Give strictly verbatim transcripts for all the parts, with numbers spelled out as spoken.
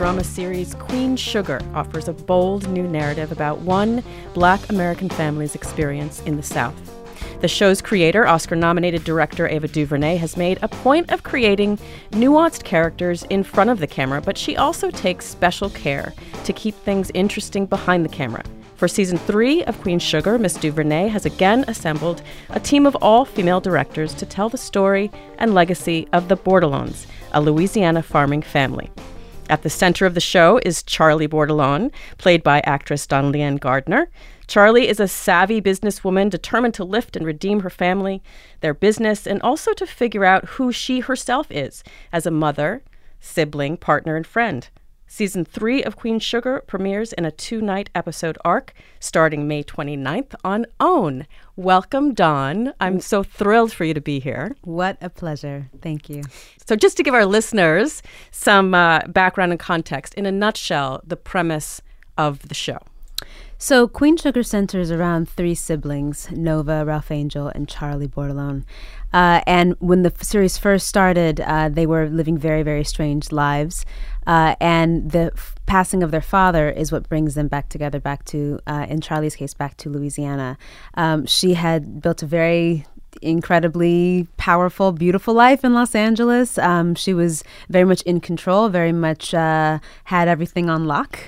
drama series Queen Sugar offers a bold new narrative about one Black American family's experience in the South. The show's creator, Oscar-nominated director Ava DuVernay, has made a point of creating nuanced characters in front of the camera, but she also takes special care to keep things interesting behind the camera. For season three of Queen Sugar, Miss DuVernay has again assembled a team of all-female directors to tell the story and legacy of the Bordelons, a Louisiana farming family. At the center of the show is Charlie Bordelon, played by actress Donalyn Gardner. Charlie is a savvy businesswoman determined to lift and redeem her family, their business, and also to figure out who she herself is as a mother, sibling, partner, and friend. Season three of Queen Sugar premieres in a two-night episode arc starting May twenty-ninth on OWN. Welcome, Dawn. I'm so thrilled for you to be here. What a pleasure. Thank you. So just to give our listeners some uh, background and context, in a nutshell, the premise of the show. So Queen Sugar centers around three siblings, Nova, Ralph Angel, and Charlie Bordelon. Uh, and when the f- series first started, uh, they were living very, very strange lives. Uh, and the f- passing of their father is what brings them back together, back to, uh, in Charlie's case, back to Louisiana. Um, she had built a very incredibly powerful, beautiful life in Los Angeles. Um, she was very much in control, very much uh, had everything on lock,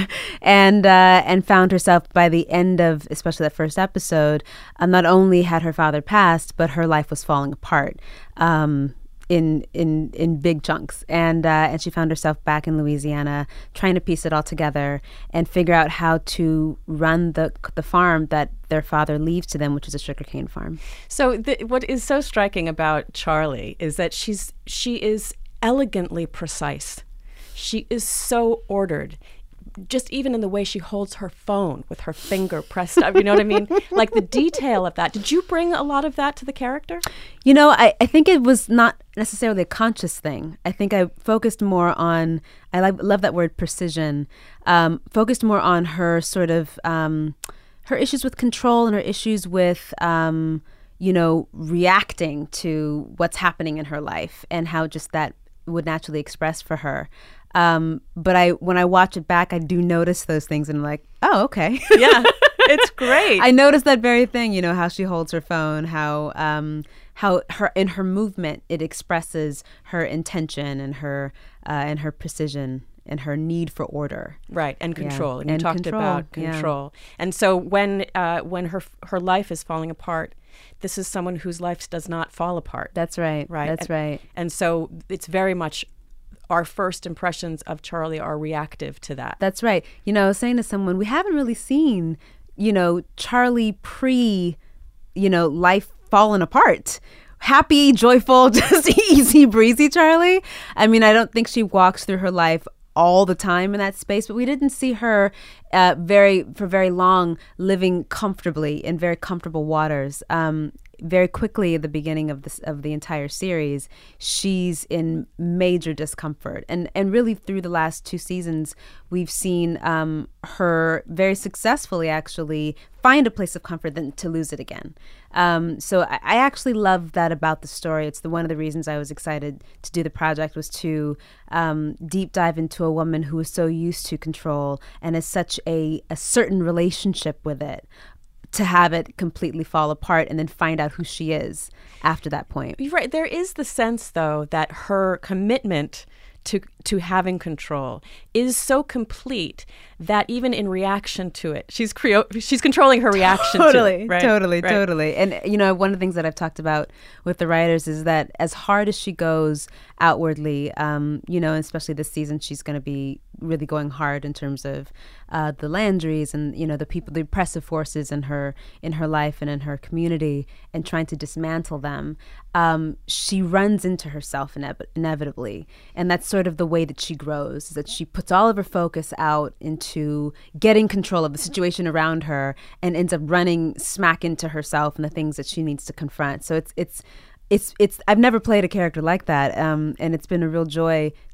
and uh, and found herself by the end of, especially that first episode, um, not only had her father passed, but her life was falling apart. Um, in in in big chunks, and uh, and she found herself back in Louisiana trying to piece it all together and figure out how to run the the farm that their father leaves to them, which is a sugarcane farm. So the, what is so striking about Charlie is that she's she is elegantly precise. She is so ordered. Just even in the way she holds her phone with her finger pressed up, you know what I mean? Like the detail of that. Did you bring a lot of that to the character? You know, I, I think it was not necessarily a conscious thing. I think I focused more on, I like, love that word precision, um, focused more on her sort of, um, her issues with control and her issues with, um, you know, reacting to what's happening in her life and how just that would naturally express for her. Um, but I, when I watch it back, I do notice those things and I'm like, oh, okay. Yeah, it's great. I noticed that very thing, you know, how she holds her phone, how, um, how her, in her movement, it expresses her intention and her, uh, and her precision and her need for order. Right. And control. Yeah. And you and talked control. about control. Yeah. And so when, uh, when her, her life is falling apart, this is someone whose life does not fall apart. That's right. Right. That's and, right. And so it's very much our first impressions of Charlie are reactive to that. That's right. You know, I was saying to someone, we haven't really seen, you know, Charlie pre, you know, life falling apart. Happy, joyful, just easy breezy Charlie. I mean, I don't think she walks through her life all the time in that space, but we didn't see her uh, very for very long living comfortably in very comfortable waters. Um, very quickly at the beginning of this of the entire series, she's in major discomfort, and and really through the last two seasons, we've seen um, her very successfully actually find a place of comfort than to lose it again. Um, so I, I actually love that about the story. It's the one of the reasons I was excited to do the project was to um, deep dive into a woman who is so used to control and has such a, a certain relationship with it, to have it completely fall apart and then find out who she is after that point. You're right. There is the sense, though, that her commitment to to having control is so complete that even in reaction to it, she's creo- she's controlling her reaction totally, to it. Right? Totally, right. totally. And, you know, one of the things that I've talked about with the writers is that as hard as she goes outwardly, um, you know, especially this season, she's going to be really going hard in terms of uh, the Landrys and, you know, the people, the oppressive forces in her in her life and in her community and trying to dismantle them. Um, she runs into herself ine- inevitably. And that's sort of the way that she grows, is that she puts all of her focus out into getting control of the situation around her and ends up running smack into herself and the things that she needs to confront. So it's it's It's it's. I've never played a character like that, um, and it's been a real joy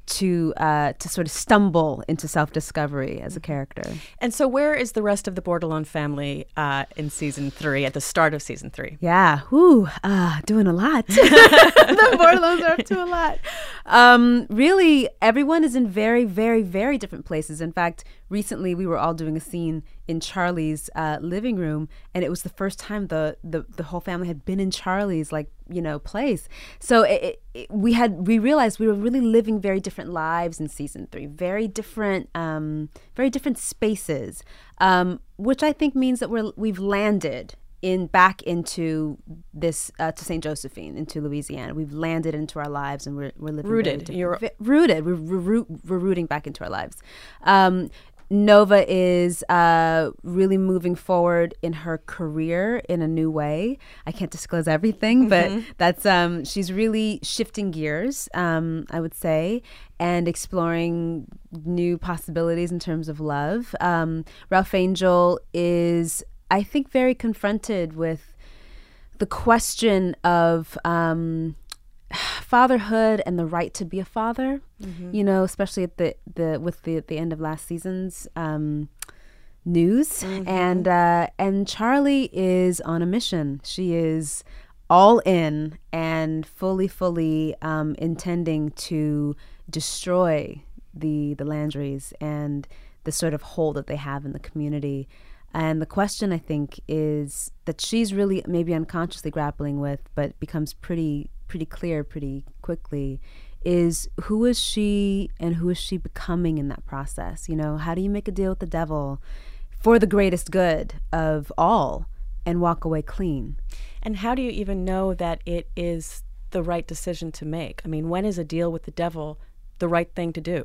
to uh, to sort of stumble into self-discovery as a character. And so where is the rest of the Bordelon family uh, in season three, at the start of season three? Yeah, whoo, uh, doing a lot. The Bordelons are up to a lot. Um, really, everyone is in very, very, very different places. In fact, recently we were all doing a scene in Charlie's uh, living room, and it was the first time the, the, the whole family had been in Charlie's, like, you know, place. So it, it, we had we realized we were really living very different lives in season three, very different, um, very different spaces, um, which I think means that we're we've landed in back into this uh, to Saint Josephine, into Louisiana. We've landed into our lives, and we're we're living rooted. Very You're vi- rooted. We're, we're we're rooting back into our lives. Um, Nova is uh, really moving forward in her career in a new way. I can't disclose everything, but mm-hmm. that's um, she's really shifting gears, um, I would say, and exploring new possibilities in terms of love. Um, Ralph Angel is, I think, very confronted with the question of um, fatherhood and the right to be a father. Mm-hmm. You know, especially at the, the with the the end of last season's um, news, mm-hmm. and uh, and Charlie is on a mission. She is all in and fully, fully um, intending to destroy the the Landrys and the sort of hold that they have in the community. And the question, I think, is that she's really maybe unconsciously grappling with, but becomes pretty pretty clear pretty quickly, is who is she and who is she becoming in that process? You know, how do you make a deal with the devil for the greatest good of all and walk away clean? And how do you even know that it is the right decision to make? I mean, when is a deal with the devil the right thing to do?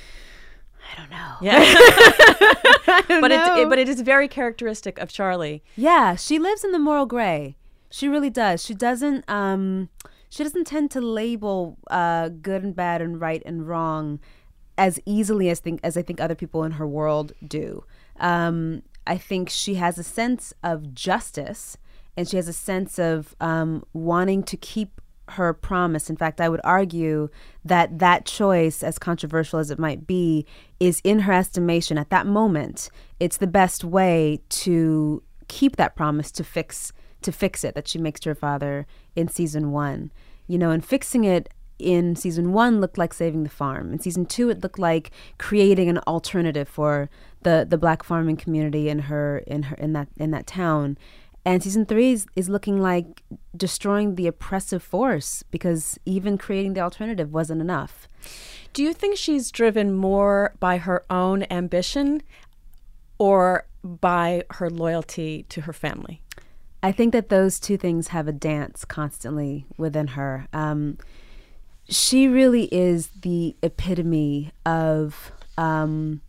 I don't know. Yeah. don't but know. It, it, but it is very characteristic of Charlie. Yeah, she lives in the moral gray. She really does. She doesn't um she doesn't tend to label uh good and bad and right and wrong as easily as think as I think other people in her world do. Um I think she has a sense of justice, and she has a sense of um wanting to keep her promise. In fact, I would argue that that choice, as controversial as it might be, is, in her estimation at that moment, it's the best way to keep that promise, to fix to fix it that she makes to her father in season one. You know, and fixing it in season one looked like saving the farm. In season two, it looked like creating an alternative for the the Black farming community in her in her in that in that town. And season three is, is looking like destroying the oppressive force, because even creating the alternative wasn't enough. Do you think she's driven more by her own ambition or by her loyalty to her family? I think that those two things have a dance constantly within her. Um, she really is the epitome of um,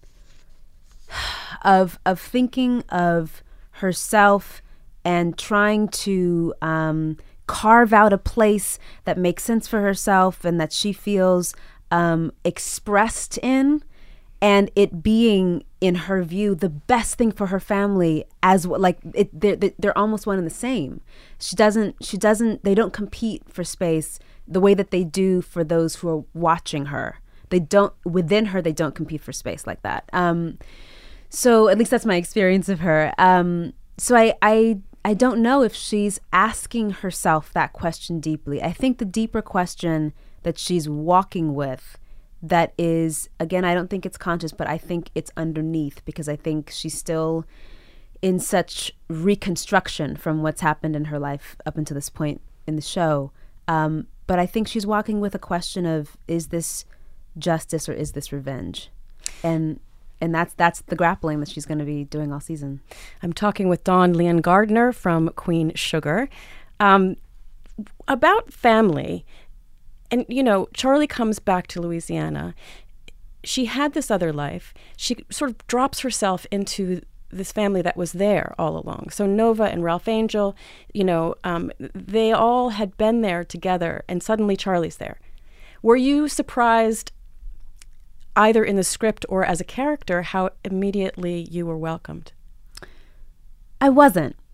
of of thinking of herself and trying to um, carve out a place that makes sense for herself and that she feels um, expressed in, and it being, in her view, the best thing for her family. As like it, they're, they're almost one and the same. She doesn't. She doesn't. They don't compete for space the way that they do for those who are watching her. They don't within her. They don't compete for space like that. Um, so at least that's my experience of her. Um, so I. I I don't know if she's asking herself that question deeply. I think the deeper question that she's walking with, that is, again, I don't think it's conscious, but I think it's underneath, because I think she's still in such reconstruction from what's happened in her life up until this point in the show. Um, but I think she's walking with a question of, is this justice or is this revenge? And And that's that's the grappling that she's going to be doing all season. I'm talking with Dawn Leon Gardner from Queen Sugar um, about family. And, you know, Charlie comes back to Louisiana. She had this other life. She sort of drops herself into this family that was there all along. So Nova and Ralph Angel, you know, um, they all had been there together, and suddenly Charlie's there. Were you surprised, either in the script or as a character, how immediately you were welcomed? I wasn't.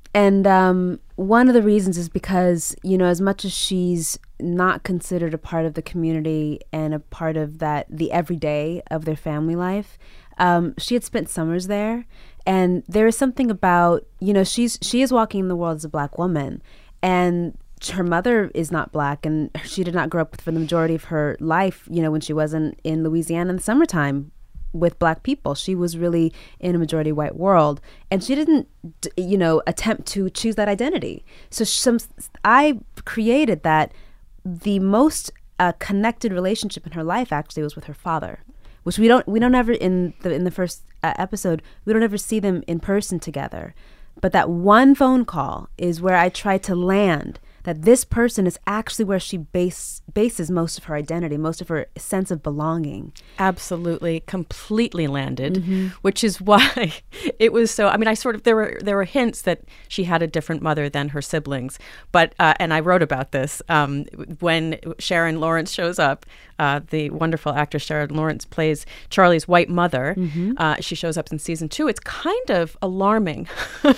and um, one of the reasons is because, you know, as much as she's not considered a part of the community and a part of that, the everyday of their family life, um, she had spent summers there. And there is something about, you know, she's she is walking in the world as a Black woman. And her mother is not Black, and she did not grow up for the majority of her life, you know, when she wasn't in Louisiana in the summertime with Black people. She was really in a majority white world, and she didn't, you know, attempt to choose that identity. So some, I created that the most uh, connected relationship in her life actually was with her father, which we don't we don't ever in the in the first uh, episode we don't ever see them in person together. But that one phone call is where I try to land that this person is actually where she base, bases most of her identity, most of her sense of belonging. Absolutely, completely landed, Mm-hmm. which is why it was so. I mean, I sort of there were there were hints that she had a different mother than her siblings, but uh, and I wrote about this um, when Sharon Lawrence shows up. Uh, the wonderful actress Sharon Lawrence plays Charlie's white mother. Mm-hmm. Uh, she shows up in season two. It's kind of alarming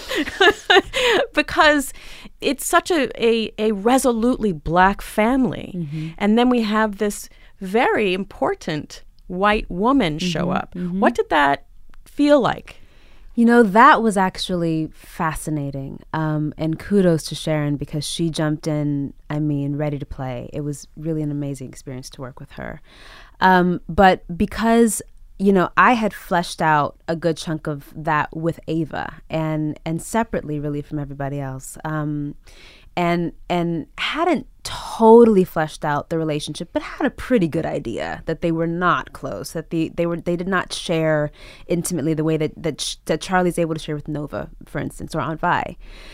because it's such a, a, a resolutely Black family. Mm-hmm. And then we have this very important white woman show Mm-hmm. up. Mm-hmm. What did that feel like? You know, that was actually fascinating. Um, and kudos to Sharon, because she jumped in, I mean, ready to play. It was really an amazing experience to work with her. Um, but because, you know, I had fleshed out a good chunk of that with Ava and and separately really from everybody else. Um, and and hadn't totally fleshed out the relationship, but had a pretty good idea that they were not close, that the they were they did not share intimately the way that that, that Charlie's able to share with Nova, for instance, or Aunt Vi.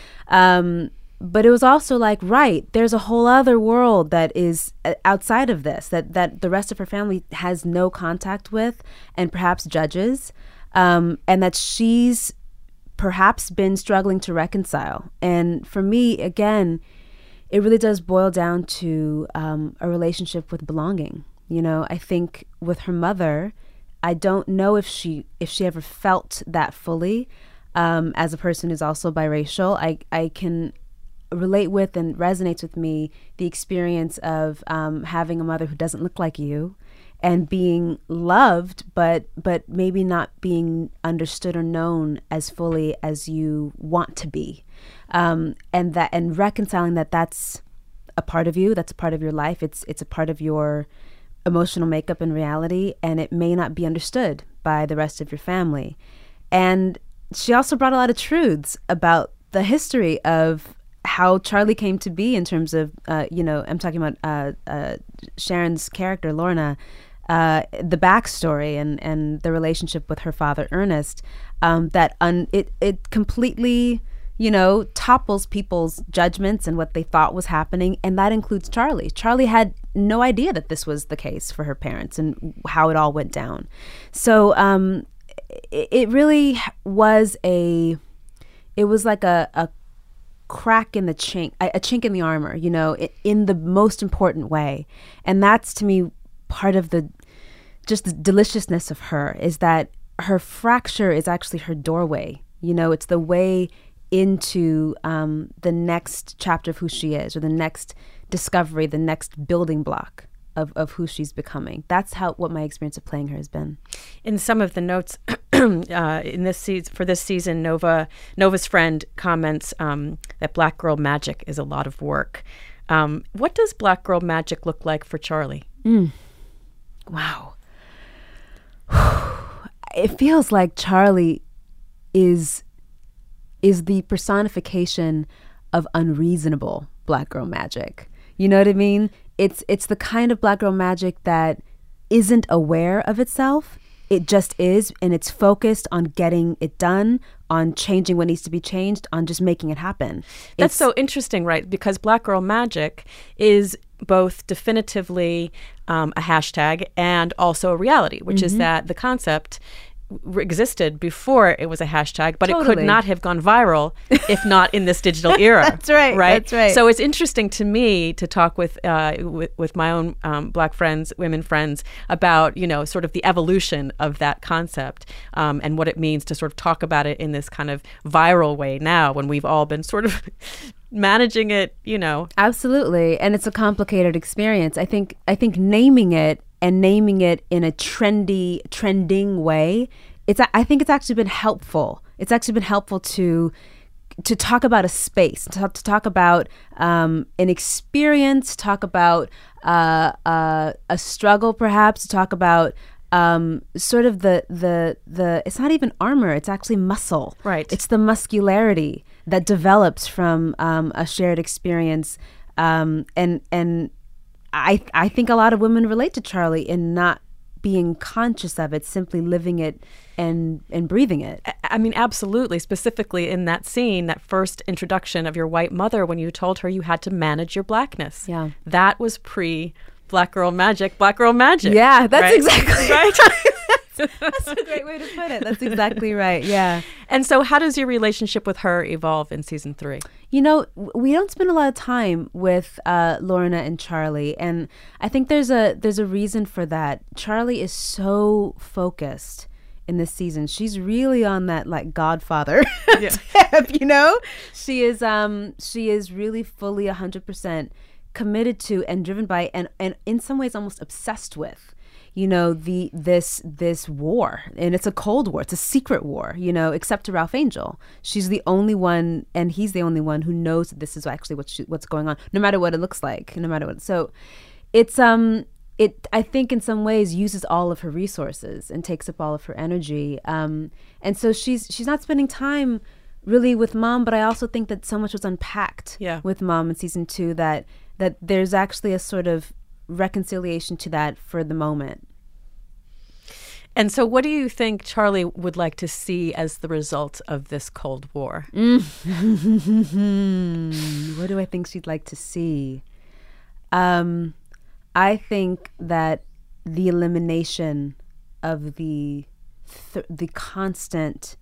Um, but it was also like, right, there's a whole other world that is outside of this, that that the rest of her family has no contact with, and perhaps judges, um, and that she's perhaps been struggling to reconcile. And for me, again, it really does boil down to um, a relationship with belonging. You know, I think with her mother, I don't know if she if she ever felt that fully. Um, as a person who's also biracial, I I can relate with and resonates with me the experience of um, having a mother who doesn't look like you, and being loved, but but maybe not being understood or known as fully as you want to be, um, and that and reconciling that that's a part of you, that's a part of your life, it's it's a part of your emotional makeup and reality, and it may not be understood by the rest of your family. And she also brought a lot of truths about the history of how Charlie came to be in terms of, uh, you know, I'm talking about uh, uh, Sharon's character, Lorna, uh, the backstory and, and the relationship with her father, Ernest, um, that un- it, it completely, you know, topples people's judgments and what they thought was happening. And that includes Charlie. Charlie had no idea that this was the case for her parents and how it all went down. So um, it, it really was a, it was like a, a crack in the chink, a chink in the armor, you know, in the most important way. And that's, to me, part of the, just the deliciousness of her, is that her fracture is actually her doorway. You know, it's the way into um, the next chapter of who she is, or the next discovery, the next building block of, of who she's becoming. That's how what my experience of playing her has been. In some of the notes uh, in this season, for this season, Nova Nova's friend comments um, that Black Girl Magic is a lot of work. Um, what does Black Girl Magic look like for Charlie? Mm. Wow. It feels like Charlie is is the personification of unreasonable Black girl magic. You know what I mean? It's it's the kind of Black girl magic that isn't aware of itself. It just is, and it's focused on getting it done, on changing what needs to be changed, on just making it happen. That's It's- so interesting, right? Because Black Girl Magic is both definitively um, a hashtag and also a reality, which is that the concept r- existed before it was a hashtag, but Totally. it could not have gone viral if not in this digital era. That's right. Right. That's right. So it's interesting to me to talk with uh, with, with my own um, Black friends, women friends, about, you know, sort of the evolution of that concept um, and what it means to sort of talk about it in this kind of viral way now, when we've all been sort of managing it, you know. Absolutely. And it's a complicated experience. I think I think naming it and naming it in a trendy, trending way, it's I think it's actually been helpful. It's actually been helpful to to talk about a space, to, to talk about um, an experience, talk about uh, uh, a struggle, perhaps, to talk about um, sort of the the the. It's not even armor; it's actually muscle. Right. It's the muscularity that develops from um, a shared experience, um, and and I I think a lot of women relate to Charlie in not being conscious of it, simply living it and and breathing it. I mean, absolutely. Specifically in that scene, that first introduction of your white mother, when you told her you had to manage your blackness. Yeah. That was pre Black Girl Magic, Black Girl Magic. Yeah, that's right? exactly right. That's a great way to put it. That's exactly right. Yeah. And so how does your relationship with her evolve in season three? You know, we don't spend a lot of time with uh, Lorna and Charlie, and I think there's a there's a reason for that. Charlie is so focused in this season. She's really on that like Godfather Yeah. tip, you know? She is um she is really fully one hundred percent committed to and driven by and and in some ways almost obsessed with, you know, the this this war. And it's a cold war. It's a secret war, you know, except to Ralph Angel. She's the only one, and he's the only one who knows that this is actually what she, what's going on, no matter what it looks like, no matter what. So it's um it I think in some ways uses all of her resources and takes up all of her energy. Um and so she's she's not spending time really with Mom, but I also think that so much was unpacked Yeah. with Mom in season two that that there's actually a sort of reconciliation to that for the moment. And so what do you think Charlie would like to see as the result of this Cold War? Mm. What do I think she'd like to see? Um, I think that the elimination of the th- the constant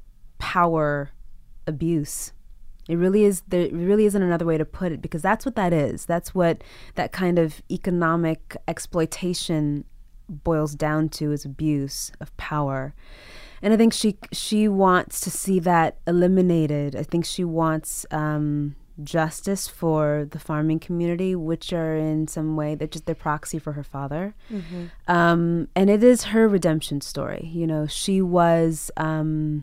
power abuse. It really is. There really isn't another way to put it, because that's what that is. That's what that kind of economic exploitation boils down to, is abuse of power. And I think she she wants to see that eliminated. I think she wants um, justice for the farming community, which are in some way they're just their proxy for her father. Mm-hmm. Um, and it is her redemption story. You know, she was um,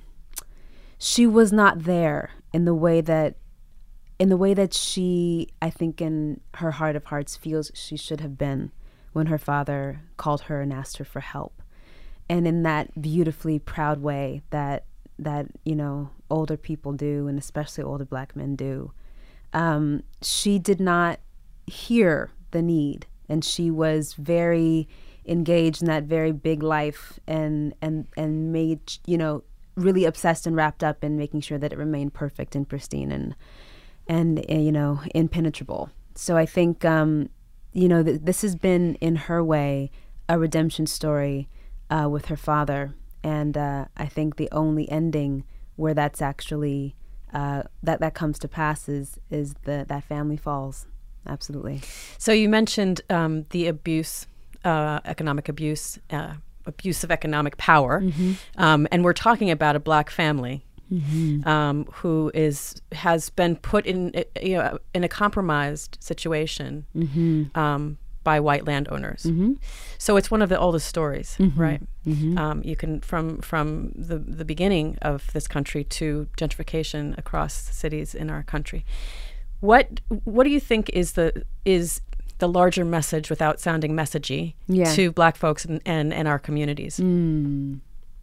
she was not there in the way that in the way that she, I think, in her heart of hearts, feels she should have been when her father called her and asked her for help. And in that beautifully proud way that, that you know, older people do, and especially older Black men do, um, she did not hear the need. And she was very engaged in that very big life and, and, and made, you know, really obsessed and wrapped up in making sure that it remained perfect and pristine and, and uh, you know, impenetrable. So I think, um, you know, th- this has been, in her way, a redemption story uh, with her father. And uh, I think the only ending where that's actually, uh, that, that comes to pass is, is the, that family falls. Absolutely. So you mentioned um, the abuse, uh, economic abuse, uh, abuse of economic power. Mm-hmm. Um, and we're talking about a Black family. Mm-hmm. Um, who is has been put in you know in a compromised situation mm-hmm. um, by white landowners. Mm-hmm. So it's one of the oldest stories, mm-hmm. right? Mm-hmm. Um, you can from from the the beginning of this country to gentrification across cities in our country. What what do you think is the is the larger message, without sounding messagey, yeah. to Black folks and and, and our communities? Mm.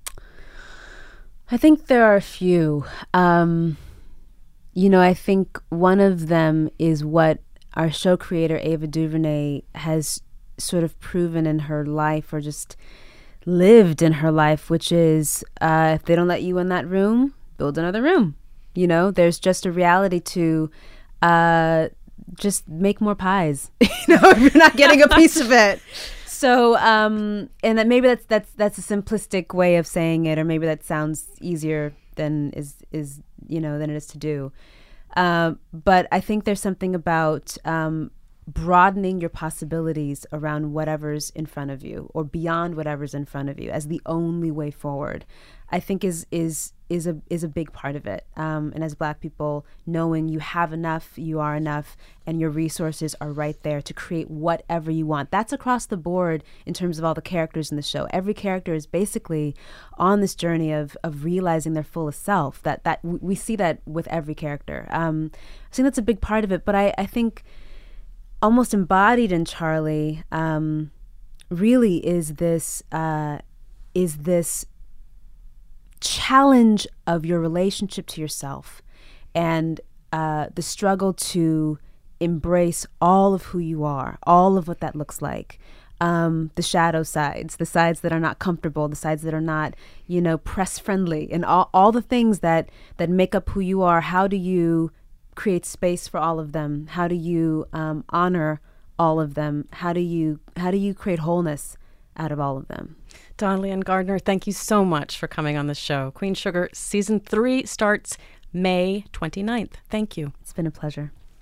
I think there are a few. Um, you know, I think one of them is what our show creator, Ava DuVernay, has sort of proven in her life, or just lived in her life, which is uh, if they don't let you in that room, build another room. You know, there's just a reality to uh, just make more pies, you know, if you're not getting a piece of it. So, um, and that maybe that's that's that's a simplistic way of saying it, or maybe that sounds easier than is is you know than it is to do. Uh, but I think there's something about um, broadening your possibilities around whatever's in front of you, or beyond whatever's in front of you, as the only way forward. I think is is is a is a big part of it. Um, and as Black people, knowing you have enough, you are enough, and your resources are right there to create whatever you want. That's across the board in terms of all the characters in the show. Every character is basically on this journey of of realizing their fullest self. That that we see that with every character. Um, I think that's a big part of it. But I, I think almost embodied in Charlie um, really is this uh, is this. challenge of your relationship to yourself, and uh, the struggle to embrace all of who you are, all of what that looks like, um, the shadow sides, the sides that are not comfortable, the sides that are not, you know, press friendly, and all, all the things that, that make up who you are. How do you create space for all of them? How do you um, honor all of them? How do you how do you create wholeness out of all of them? Dawn Leon Gardner, thank you so much for coming on the show. Queen Sugar Season three starts May twenty-ninth. Thank you. It's been a pleasure.